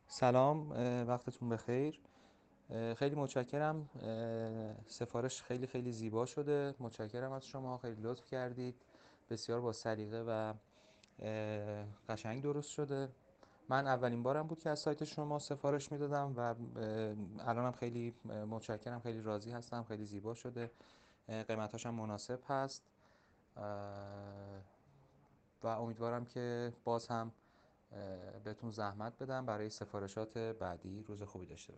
سلام، وقتتون بخیر. خیلی متشکرم. سفارش خیلی خیلی زیبا شده. متشکرم از شما، خیلی لطف کردید. بسیار با سلیقه و قشنگ درست شده. من اولین بارم بود که از سایت شما سفارش میدادم و الانم خیلی متشکرم، خیلی راضی هستم. خیلی زیبا شده، قیمتاش هم مناسب هست و امیدوارم که باز هم بهتون زحمت بدم برای سفارشات بعدی. روز خوبی داشته باشید.